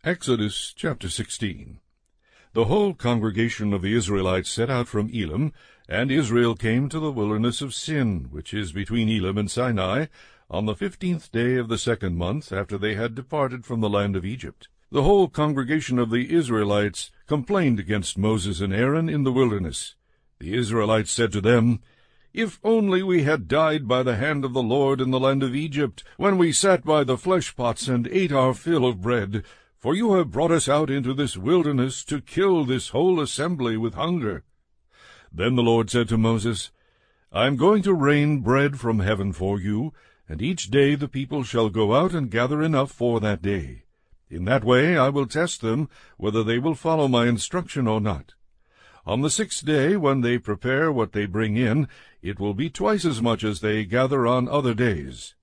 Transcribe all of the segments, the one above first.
Exodus chapter 16. The whole congregation of the Israelites set out from Elim, and Israel came to the wilderness of Sin, which is between Elim and Sinai, on the 15th day of the 2nd month after they had departed from the land of Egypt. The whole congregation of the Israelites complained against Moses and Aaron in the wilderness. The Israelites said to them, "If only we had died by the hand of the Lord in the land of Egypt, when we sat by the flesh pots and ate our fill of bread. For you have brought us out into this wilderness to kill this whole assembly with hunger." Then the Lord said to Moses, "I am going to rain bread from heaven for you, and each day the people shall go out and gather enough for that day. In that way I will test them whether they will follow my instruction or not. On the 6th day, when they prepare what they bring in, it will be twice as much as they gather on other days."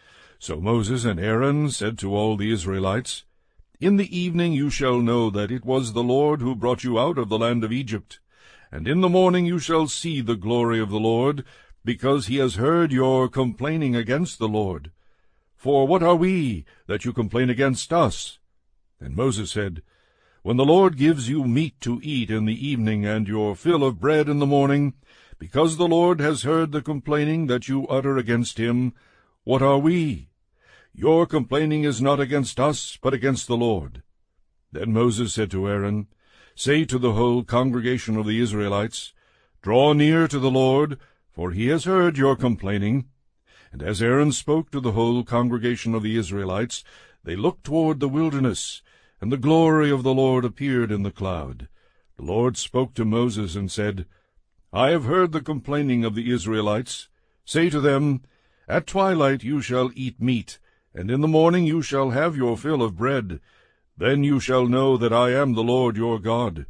So Moses and Aaron said to all the Israelites, "In the evening you shall know that it was the Lord who brought you out of the land of Egypt. And in the morning you shall see the glory of the Lord, because he has heard your complaining against the Lord. For what are we, that you complain against us?" And Moses said, "When the Lord gives you meat to eat in the evening, and your fill of bread in the morning, because the Lord has heard the complaining that you utter against him, what are we? Your complaining is not against us, but against the Lord." Then Moses said to Aaron, "Say to the whole congregation of the Israelites, Draw near to the Lord, for he has heard your complaining." And as Aaron spoke to the whole congregation of the Israelites, they looked toward the wilderness, and the glory of the Lord appeared in the cloud. The Lord spoke to Moses and said, "I have heard the complaining of the Israelites. Say to them, At twilight you shall eat meat, and in the morning you shall have your fill of bread. Then you shall know that I am the Lord your God."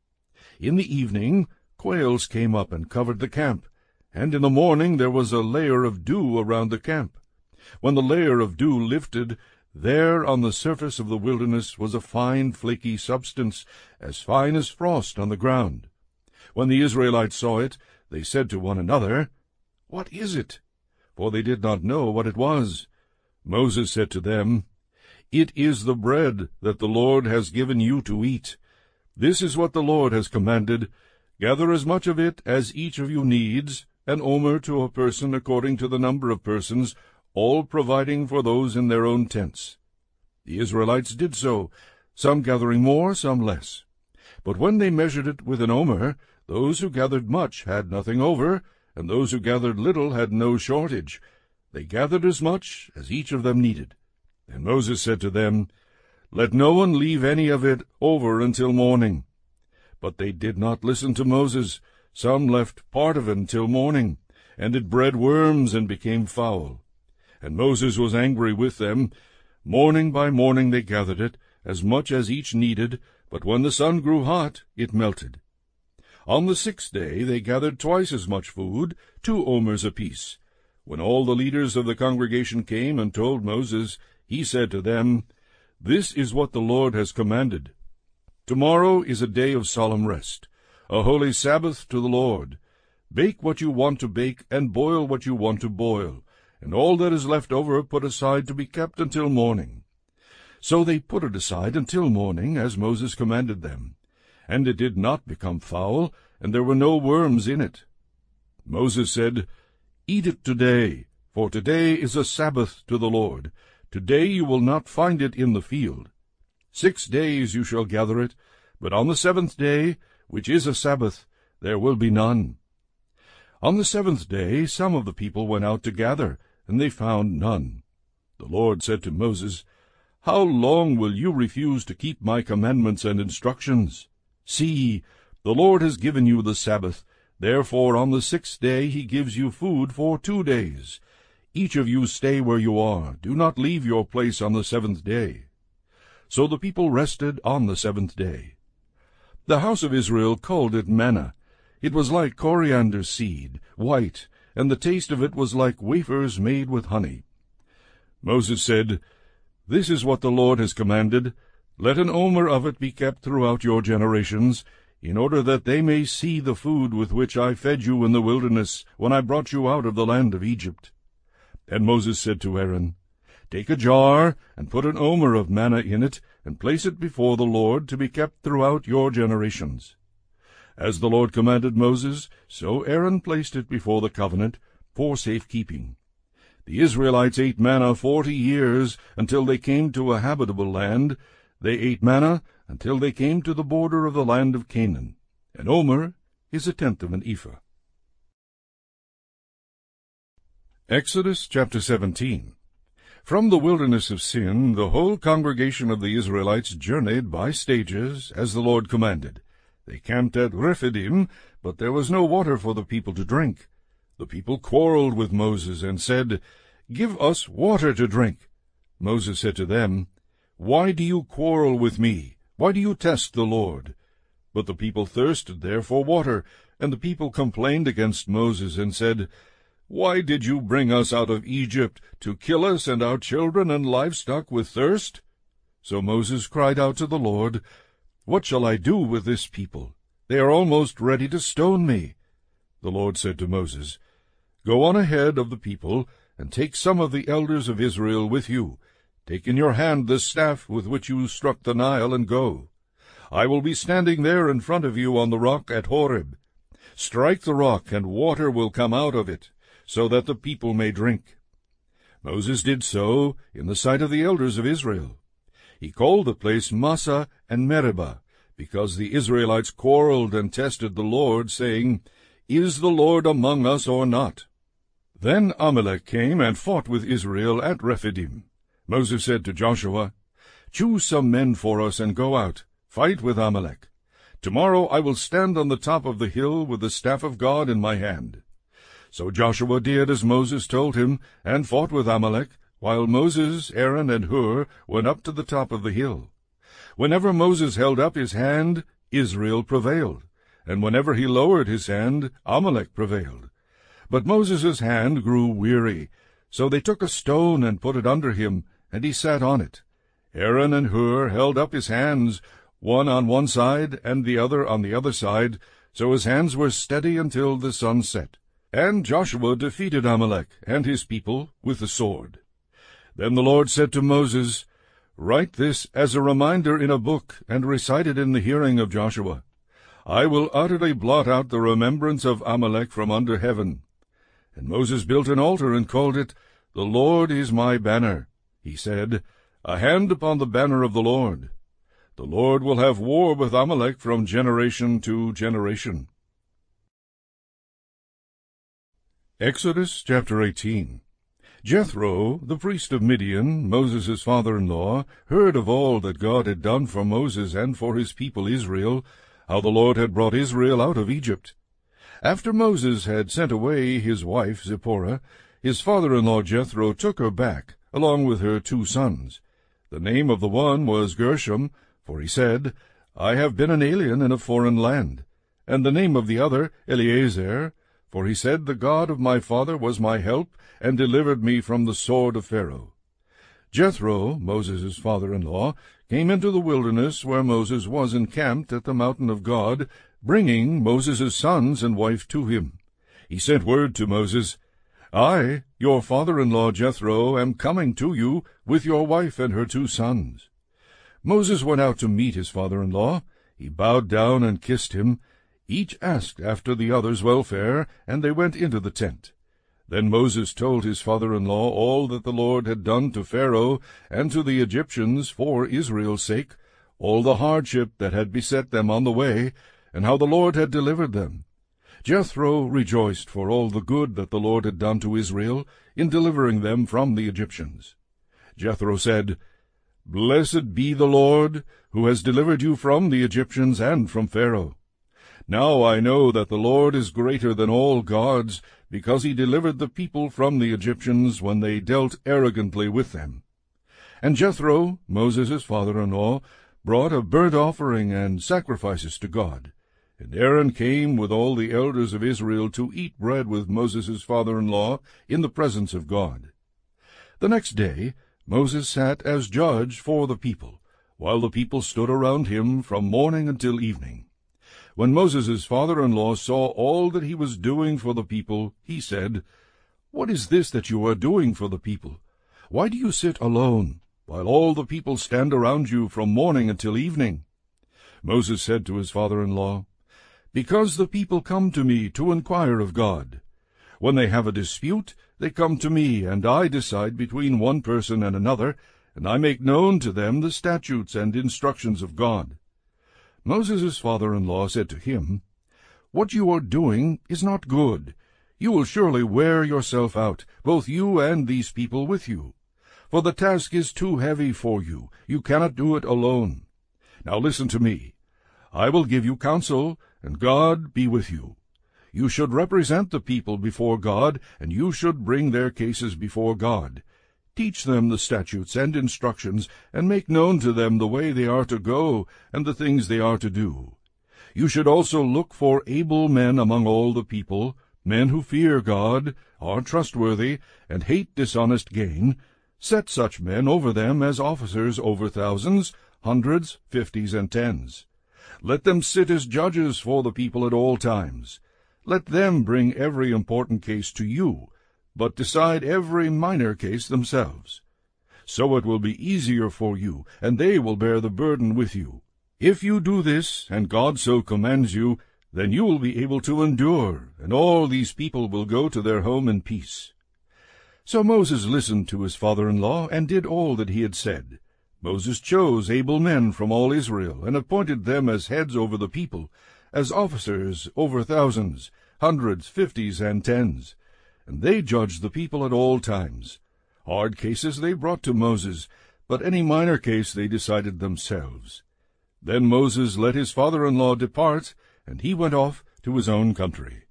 In the evening quails came up and covered the camp, and in the morning there was a layer of dew around the camp. When the layer of dew lifted, there on the surface of the wilderness was a fine flaky substance, as fine as frost on the ground. When the Israelites saw it, they said to one another, "What is it?" For they did not know what it was. Moses said to them, "It is the bread that the Lord has given you to eat. This is what the Lord has commanded. Gather as much of it as each of you needs, an omer to a person according to the number of persons, all providing for those in their own tents." The Israelites did so, some gathering more, some less. But when they measured it with an omer, those who gathered much had nothing over, and those who gathered little had no shortage. They gathered as much as each of them needed. And Moses said to them, "Let no one leave any of it over until morning." But they did not listen to Moses. Some left part of it until morning, and it bred worms and became foul. And Moses was angry with them. Morning by morning they gathered it, as much as each needed, but when the sun grew hot, it melted. On the 6th day they gathered twice as much food, 2 omers apiece. When all the leaders of the congregation came and told Moses, he said to them, "This is what the Lord has commanded. Tomorrow is a day of solemn rest, a holy Sabbath to the Lord. Bake what you want to bake, and boil what you want to boil, and all that is left over put aside to be kept until morning." So they put it aside until morning, as Moses commanded them. And it did not become foul, and there were no worms in it. Moses said, "Eat it today, for today is a Sabbath to the Lord. Today you will not find it in the field. 6 days you shall gather it, but on the 7th day, which is a Sabbath, there will be none." On the 7th day some of the people went out to gather, and they found none. The Lord said to Moses, "How long will you refuse to keep my commandments and instructions? See, the Lord has given you the Sabbath. Therefore on the 6th day he gives you food for 2 days. Each of you stay where you are. Do not leave your place on the 7th day." So the people rested on the 7th day. The house of Israel called it manna. It was like coriander seed, white, and the taste of it was like wafers made with honey. Moses said, "This is what the Lord has commanded. Let an omer of it be kept throughout your generations, in order that they may see the food with which I fed you in the wilderness, when I brought you out of the land of Egypt." And Moses said to Aaron, Take a jar, and put an omer of manna in it, and place it before the Lord, to be kept throughout your generations. As the Lord commanded Moses, so Aaron placed it before the covenant, for safekeeping. The Israelites ate manna 40 years, until they came to a habitable land. They ate manna until they came to the border of the land of Canaan. An omer is 1/10 of an ephah. Exodus chapter 17. From the wilderness of Sin, the whole congregation of the Israelites journeyed by stages, as the Lord commanded. They camped at Rephidim, but there was no water for the people to drink. The people quarreled with Moses and said, "Give us water to drink." Moses said to them, "Why do you quarrel with me? Why do you test the Lord?" But the people thirsted there for water, and the people complained against Moses and said, "Why did you bring us out of Egypt, to kill us and our children and livestock with thirst?" So Moses cried out to the Lord, "What shall I do with this people? They are almost ready to stone me." The Lord said to Moses, "Go on ahead of the people, and take some of the elders of Israel with you. Take in your hand the staff with which you struck the Nile, and go. I will be standing there in front of you on the rock at Horeb. Strike the rock, and water will come out of it, so that the people may drink." Moses did so in the sight of the elders of Israel. He called the place Massah and Meribah, because the Israelites quarreled and tested the Lord, saying, "Is the Lord among us or not?" Then Amalek came and fought with Israel at Rephidim. Moses said to Joshua, "Choose some men for us and go out, fight with Amalek. Tomorrow I will stand on the top of the hill with the staff of God in my hand." So Joshua did as Moses told him, and fought with Amalek, while Moses, Aaron, and Hur went up to the top of the hill. Whenever Moses held up his hand, Israel prevailed, and whenever he lowered his hand, Amalek prevailed. But Moses' hand grew weary, so they took a stone and put it under him, and he sat on it. Aaron and Hur held up his hands, one on one side and the other on the other side, so his hands were steady until the sun set. And Joshua defeated Amalek and his people with the sword. Then the Lord said to Moses, "Write this as a reminder in a book, and recite it in the hearing of Joshua. I will utterly blot out the remembrance of Amalek from under heaven." And Moses built an altar and called it, "The Lord is my banner." He said, "A hand upon the banner of the Lord. The Lord will have war with Amalek from generation to generation." Exodus chapter 18. Jethro, the priest of Midian, Moses' father-in-law, heard of all that God had done for Moses and for his people Israel, how the Lord had brought Israel out of Egypt. After Moses had sent away his wife Zipporah, his father-in-law Jethro took her back, along with her 2 sons. The name of the one was Gershom, for he said, "I have been an alien in a foreign land." And the name of the other, Eleazar, for he said, "The God of my father was my help, and delivered me from the sword of Pharaoh." Jethro, Moses' father-in-law, came into the wilderness where Moses was encamped at the mountain of God, bringing Moses' sons and wife to him. He sent word to Moses, "I, your father-in-law Jethro, am coming to you with your wife and her 2 sons." Moses went out to meet his father-in-law. He bowed down and kissed him. Each asked after the other's welfare, and they went into the tent. Then Moses told his father-in-law all that the Lord had done to Pharaoh and to the Egyptians for Israel's sake, all the hardship that had beset them on the way, and how the Lord had delivered them. Jethro rejoiced for all the good that the Lord had done to Israel in delivering them from the Egyptians. Jethro said, "Blessed be the Lord, who has delivered you from the Egyptians and from Pharaoh. Now I know that the Lord is greater than all gods, because he delivered the people from the Egyptians when they dealt arrogantly with them." And Jethro, Moses' father-in-law, brought a burnt offering and sacrifices to God. And Aaron came with all the elders of Israel to eat bread with Moses' father-in-law in the presence of God. The next day Moses sat as judge for the people, while the people stood around him from morning until evening. When Moses' father-in-law saw all that he was doing for the people, he said, "What is this that you are doing for the people? Why do you sit alone, while all the people stand around you from morning until evening?" Moses said to his father-in-law, "Because the people come to me to inquire of God. When they have a dispute, they come to me, and I decide between one person and another, and I make known to them the statutes and instructions of God." Moses' father-in-law said to him, "What you are doing is not good. You will surely wear yourself out, both you and these people with you. For the task is too heavy for you. You cannot do it alone. Now listen to me. I will give you counsel, and God be with you. You should represent the people before God, and you should bring their cases before God. Teach them the statutes and instructions, and make known to them the way they are to go, and the things they are to do. You should also look for able men among all the people, men who fear God, are trustworthy, and hate dishonest gain. Set such men over them as officers over thousands, hundreds, fifties, and tens. Let them sit as judges for the people at all times. Let them bring every important case to you, but decide every minor case themselves. So it will be easier for you, and they will bear the burden with you. If you do this, and God so commands you, then you will be able to endure, and all these people will go to their home in peace." So Moses listened to his father-in-law, and did all that he had said. Moses chose able men from all Israel, and appointed them as heads over the people, as officers over thousands, hundreds, fifties, and tens. And they judged the people at all times. Hard cases they brought to Moses, but any minor case they decided themselves. Then Moses let his father-in-law depart, and he went off to his own country.